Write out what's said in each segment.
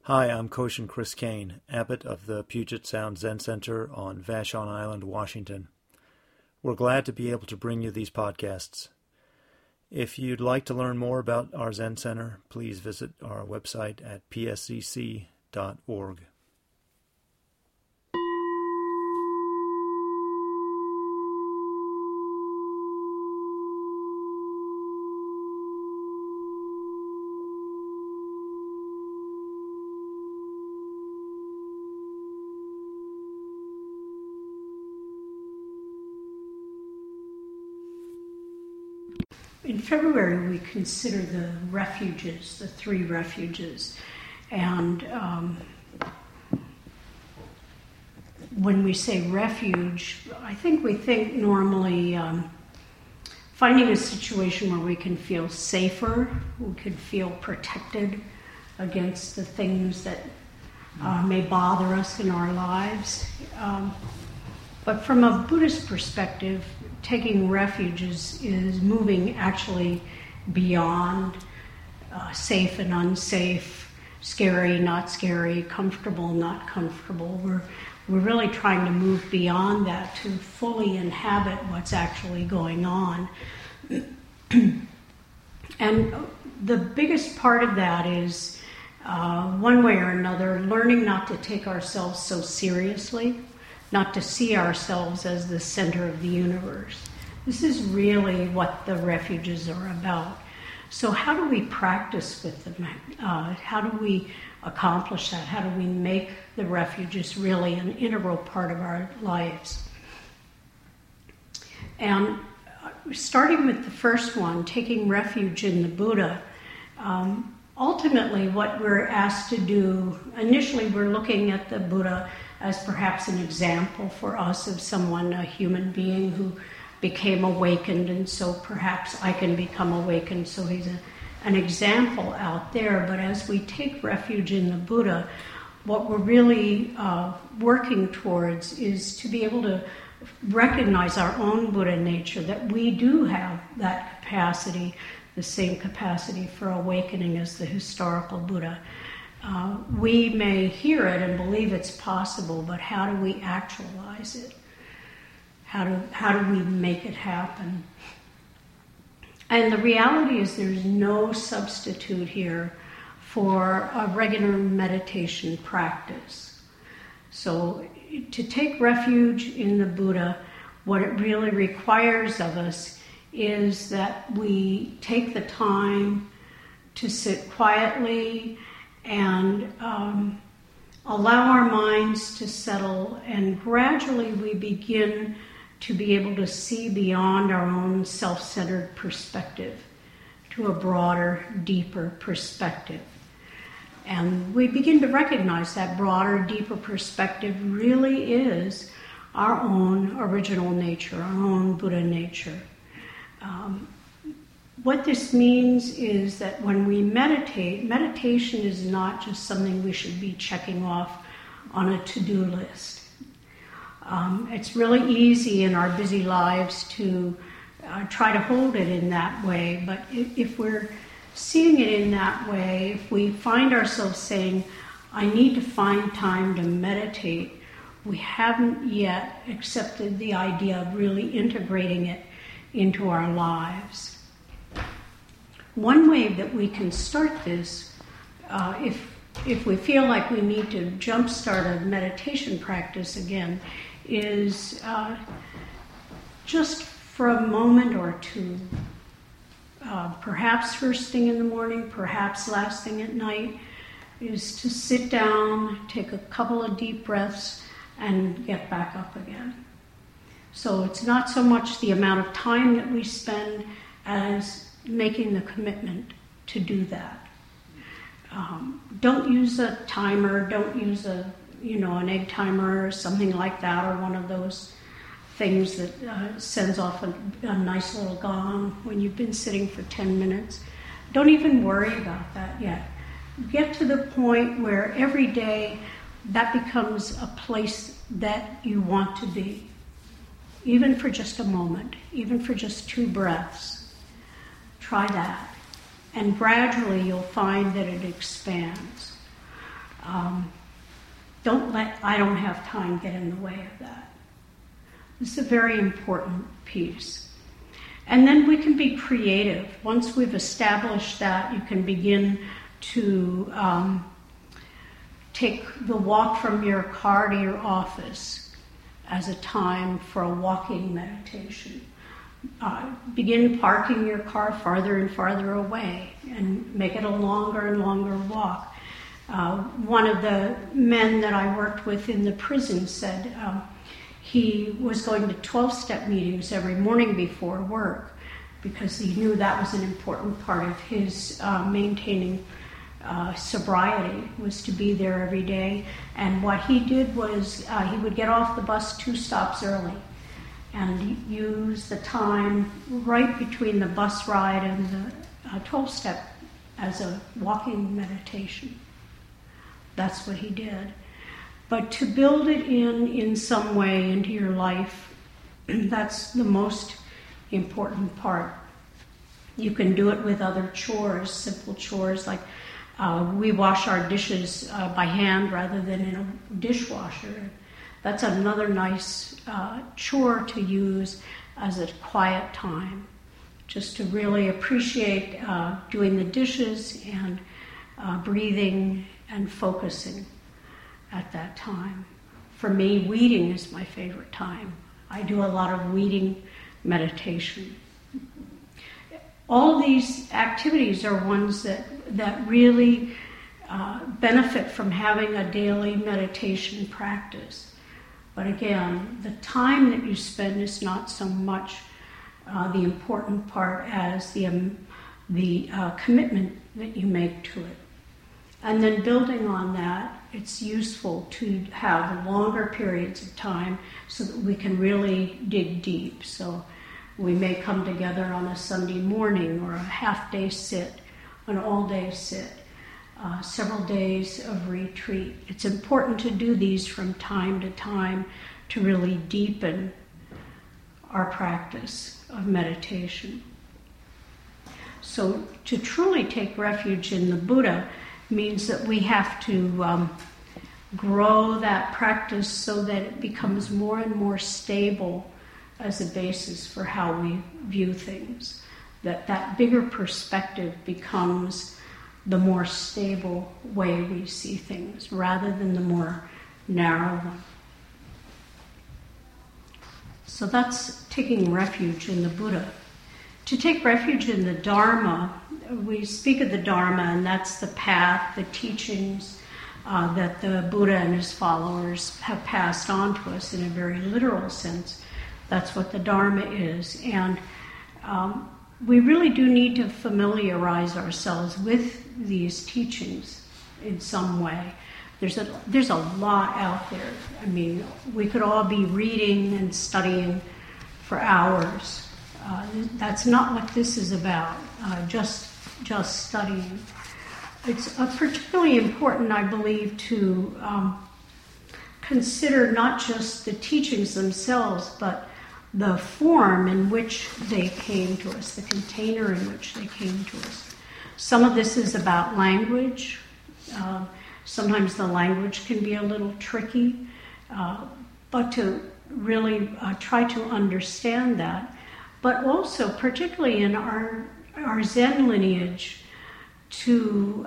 Hi, I'm Koshin Chris Kane, abbot of the Puget Sound Zen Center on Vashon Island, Washington. We're glad to be able to bring you these podcasts. If you'd like to learn more about our Zen Center, please visit our website at pscc.org. In February, we consider the refuges, the 3 refuges. And when we say refuge, I think we think normally finding a situation where we can feel safer, we can feel protected against the things that may bother us in our lives. But from a Buddhist perspective, taking refuge is moving actually beyond safe and unsafe, scary, not scary, comfortable, not comfortable. We're really trying to move beyond that to fully inhabit what's actually going on. And the biggest part of that is, one way or another, learning not to take ourselves so seriously, not to see ourselves as the center of the universe. This is really what the refuges are about. So how do we practice with them? How do we accomplish that? How do we make the refuges really an integral part of our lives? And starting with the first one, taking refuge in the Buddha, ultimately what we're asked to do, initially we're looking at the Buddha as perhaps an example for us of someone, a human being who became awakened, and so perhaps I can become awakened, so he's an example out there. But as we take refuge in the Buddha, what we're really working towards is to be able to recognize our own Buddha nature, that we do have that capacity, the same capacity for awakening as the historical Buddha. We may hear it and believe it's possible, but how do we actualize it? How do we make it happen? And the reality is there's no substitute here for a regular meditation practice. So to take refuge in the Buddha, what it really requires of us is that we take the time to sit quietly and allow our minds to settle, and gradually we begin to be able to see beyond our own self-centered perspective to a broader, deeper perspective. And we begin to recognize that broader, deeper perspective really is our own original nature, our own Buddha nature. What this means is that when we meditate, meditation is not just something we should be checking off on a to-do list. It's really easy in our busy lives to try to hold it in that way, but if we're seeing it in that way, if we find ourselves saying, I need to find time to meditate, we haven't yet accepted the idea of really integrating it into our lives. One way that we can start this, if we feel like we need to jumpstart a meditation practice again, is just for a moment or two, perhaps first thing in the morning, perhaps last thing at night, is to sit down, take a couple of deep breaths, and get back up again. So it's not so much the amount of time that we spend as making the commitment to do that. Don't use a timer, don't use an egg timer or something like that, or one of those things that sends off a nice little gong when you've been sitting for 10 minutes. Don't even worry about that yet. Get to the point where every day that becomes a place that you want to be, even for just a moment, even for just 2 breaths. Try that. And gradually you'll find that it expands. Don't let "I don't have time" get in the way of that. This is a very important piece. And then we can be creative. Once we've established that, you can begin to take the walk from your car to your office as a time for a walking meditation. Begin parking your car farther and farther away and make it a longer and longer walk. One of the men that I worked with in the prison said he was going to 12-step meetings every morning before work because he knew that was an important part of his maintaining sobriety, was to be there every day. And what he did was he would get off the bus 2 stops early and use the time right between the bus ride and the 12-step as a walking meditation. That's what he did. But to build it in some way into your life, that's the most important part. You can do it with other chores, simple chores like we wash our dishes by hand rather than in a dishwasher. That's another nice chore to use as a quiet time, just to really appreciate doing the dishes and breathing and focusing at that time. For me, weeding is my favorite time. I do a lot of weeding meditation. All of these activities are ones that really benefit from having a daily meditation practice. But again, the time that you spend is not so much the important part as the commitment that you make to it. And then building on that, it's useful to have longer periods of time so that we can really dig deep. So we may come together on a Sunday morning or a half-day sit, an all-day sit, several days of retreat. It's important to do these from time to time to really deepen our practice of meditation. So to truly take refuge in the Buddha means that we have to grow that practice so that it becomes more and more stable as a basis for how we view things. That bigger perspective becomes the more stable way we see things rather than the more narrow one. So that's taking refuge in the Buddha. To take refuge in the Dharma, we speak of the Dharma, and that's the path, the teachings that the Buddha and his followers have passed on to us in a very literal sense. That's what the Dharma is. And we really do need to familiarize ourselves with these teachings in some way. There's a lot out there. I mean, we could all be reading and studying for hours. That's not what this is about, just studying. It's particularly important, I believe, to consider not just the teachings themselves, but the form in which they came to us, the container in which they came to us. Some of this is about language. Sometimes the language can be a little tricky, but to really try to understand that. But also, particularly in our Zen lineage, to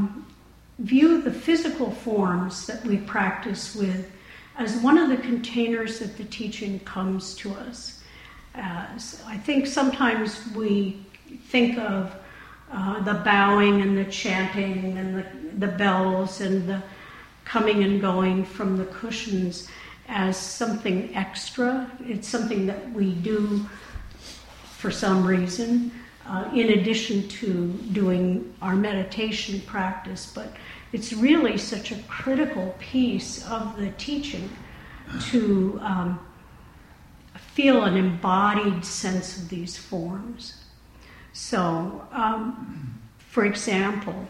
view the physical forms that we practice with as one of the containers that the teaching comes to us as. I think sometimes we think of the bowing and the chanting and the bells and the coming and going from the cushions as something extra. It's something that we do for some reason, in addition to doing our meditation practice. But it's really such a critical piece of the teaching to feel an embodied sense of these forms. So, for example,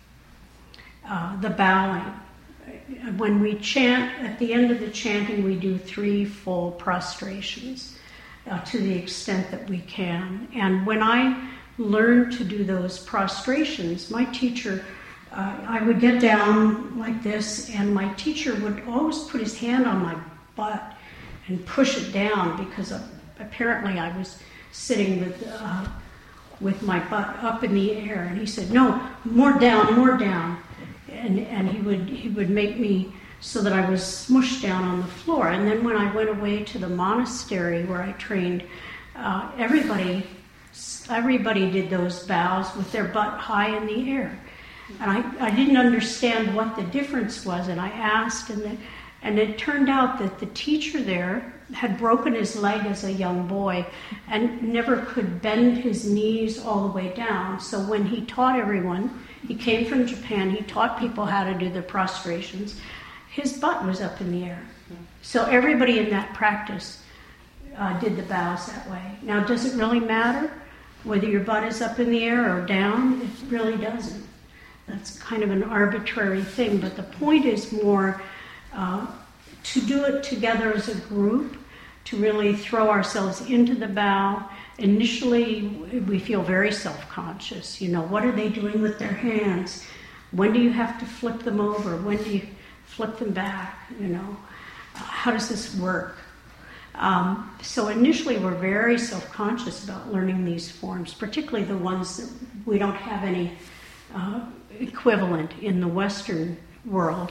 the bowing. When we chant, at the end of the chanting, we do 3 full prostrations to the extent that we can. And when I learned to do those prostrations, my teacher I would get down like this, and my teacher would always put his hand on my butt and push it down, because apparently I was sitting with my butt up in the air, and he said, "No, more down," and he would make me so that I was smushed down on the floor. And then when I went away to the monastery where I trained, everybody did those bows with their butt high in the air. And I didn't understand what the difference was, and I asked, and it turned out that the teacher there had broken his leg as a young boy and never could bend his knees all the way down. So when he taught everyone, he came from Japan, he taught people how to do the prostrations, his butt was up in the air. So everybody in that practice did the bows that way. Now, does it really matter whether your butt is up in the air or down? It really doesn't. That's kind of an arbitrary thing, but the point is more to do it together as a group, to really throw ourselves into the bow. Initially, we feel very self-conscious. You know, what are they doing with their hands? When do you have to flip them over? When do you flip them back? You know, how does this work? So initially, we're very self-conscious about learning these forms, particularly the ones that we don't have any equivalent in the Western world.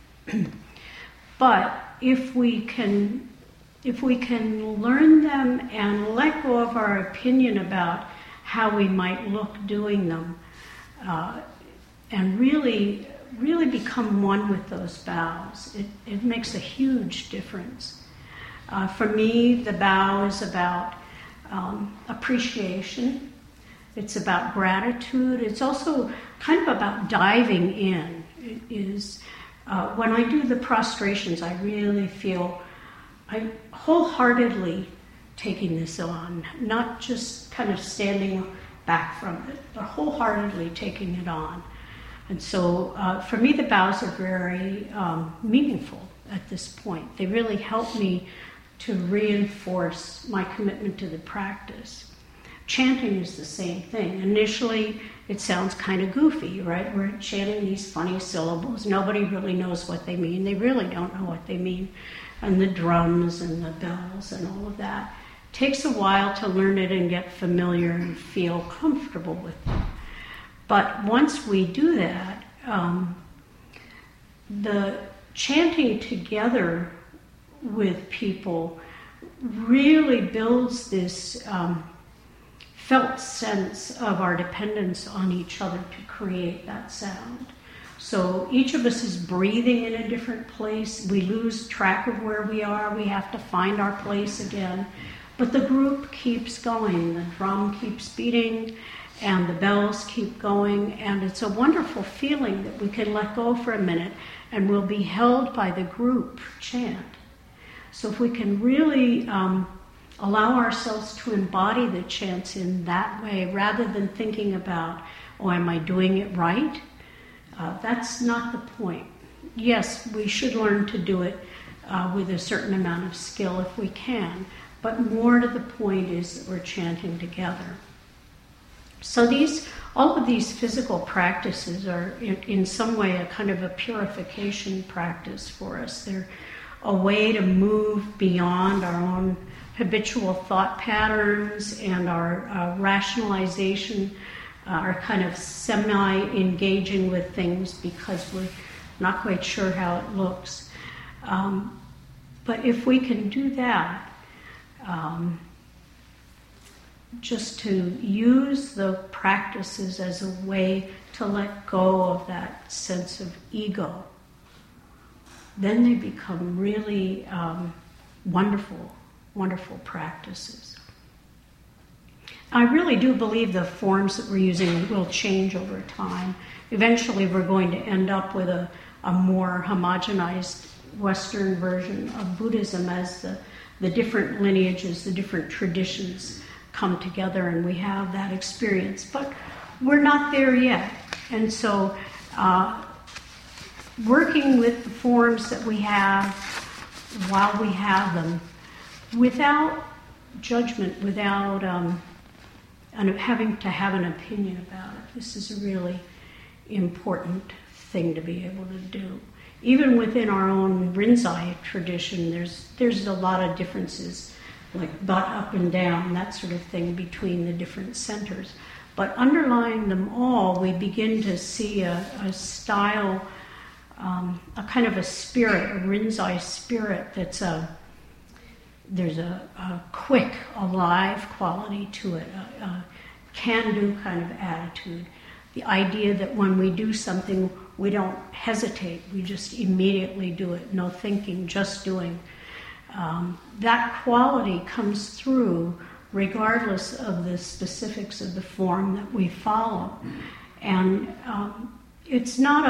But if we can learn them and let go of our opinion about how we might look doing them, and really become one with those bows, it makes a huge difference. For me, the bow is about appreciation. It's about gratitude. It's also kind of about diving in. It is when I do the prostrations, I really feel I'm wholeheartedly taking this on, not just kind of standing back from it, but wholeheartedly taking it on. And so for me, the bows are very meaningful at this point. They really help me to reinforce my commitment to the practice. Chanting is the same thing. Initially, it sounds kind of goofy, right? We're chanting these funny syllables. Nobody really knows what they mean. They really don't know what they mean. And the drums and the bells and all of that. It takes a while to learn it and get familiar and feel comfortable with it. But once we do that, the chanting together with people really builds this felt sense of our dependence on each other to create that sound. So each of us is breathing in a different place. We lose track of where we are. We have to find our place again. But the group keeps going. The drum keeps beating and the bells keep going. And it's a wonderful feeling that we can let go for a minute and we'll be held by the group chant. So if we can really allow ourselves to embody the chants in that way, rather than thinking about, oh, am I doing it right? That's not the point. Yes, we should learn to do it with a certain amount of skill if we can, but more to the point is that we're chanting together. So all of these physical practices are in some way a kind of a purification practice for us. They're a way to move beyond our own habitual thought patterns and our rationalization, our kind of semi-engaging with things because we're not quite sure how it looks. But if we can do that, just to use the practices as a way to let go of that sense of ego, then they become really wonderful, wonderful practices. I really do believe the forms that we're using will change over time. Eventually we're going to end up with a more homogenized Western version of Buddhism as the different lineages, the different traditions come together and we have that experience. But we're not there yet. And so working with the forms that we have while we have them, without judgment, without having to have an opinion about it. This is a really important thing to be able to do. Even within our own Rinzai tradition, there's a lot of differences, like butt up and down, that sort of thing, between the different centers. But underlying them all, we begin to see a style, a kind of a spirit, a Rinzai spirit there's a quick, alive quality to it, a can-do kind of attitude. The idea that when we do something, we don't hesitate, we just immediately do it, no thinking, just doing. That quality comes through regardless of the specifics of the form that we follow. And it's not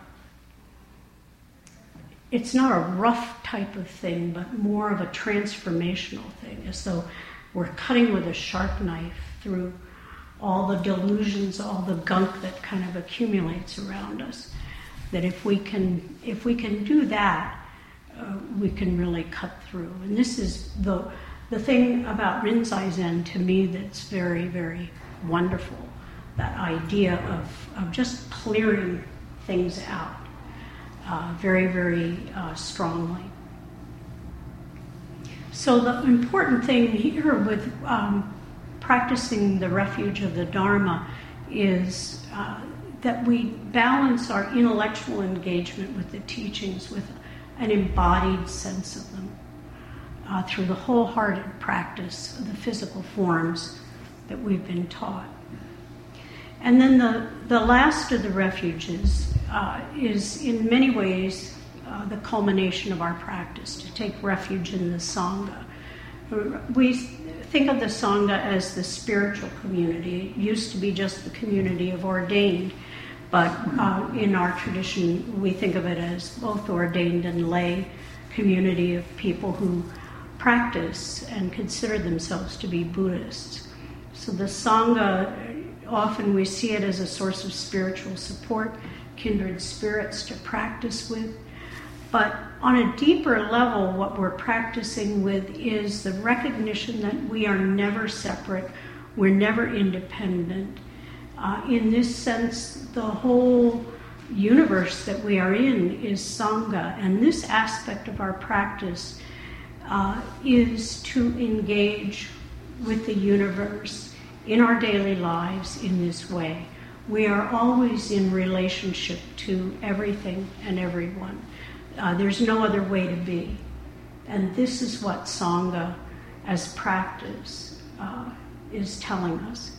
a rough type of thing, but more of a transformational thing, as though we're cutting with a sharp knife through all the delusions, all the gunk that kind of accumulates around us. That if we can do that, we can really cut through. And this is the thing about Rinzai Zen to me that's very, very wonderful. That idea of just clearing things out very, very strongly. So the important thing here with practicing the refuge of the Dharma is that we balance our intellectual engagement with the teachings with an embodied sense of them through the wholehearted practice of the physical forms that we've been taught. And then the last of the refuges is in many ways the culmination of our practice, to take refuge in the Sangha. We think of the Sangha as the spiritual community. It used to be just the community of ordained, but in our tradition we think of it as both ordained and lay community of people who practice and consider themselves to be Buddhists. So the Sangha, often we see it as a source of spiritual support, kindred spirits to practice with. But on a deeper level, what we're practicing with is the recognition that we are never separate, we're never independent. In this sense, the whole universe that we are in is Sangha, and this aspect of our practice is to engage with the universe in our daily lives in this way. We are always in relationship to everything and everyone. There's no other way to be. And this is what Sangha as practice is telling us.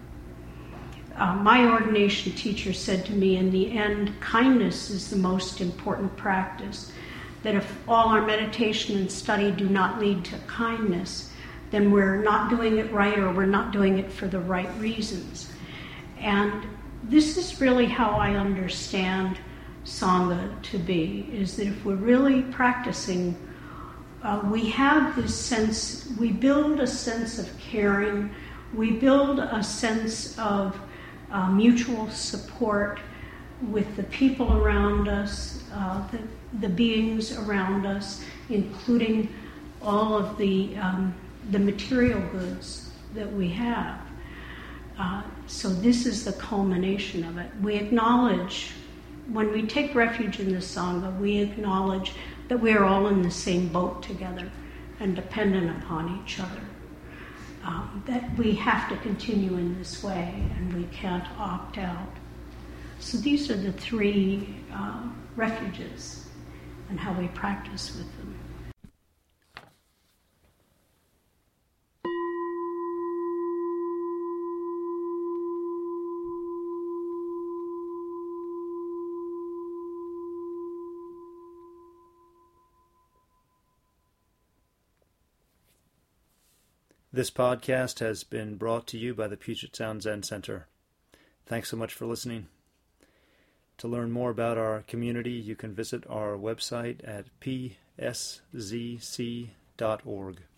My ordination teacher said to me, in the end, kindness is the most important practice. That if all our meditation and study do not lead to kindness, then we're not doing it right, or we're not doing it for the right reasons. And this is really how I understand Sangha to be, is that if we're really practicing, we have this sense, we build a sense of caring, we build a sense of mutual support with the people around us, the beings around us, including all of the material goods that we have. So this is the culmination of it. We acknowledge, when we take refuge in the Sangha, we acknowledge that we are all in the same boat together and dependent upon each other. That we have to continue in this way and we can't opt out. So these are the three refuges and how we practice with them. This podcast has been brought to you by the Puget Sound Zen Center. Thanks so much for listening. To learn more about our community, you can visit our website at pszc.org.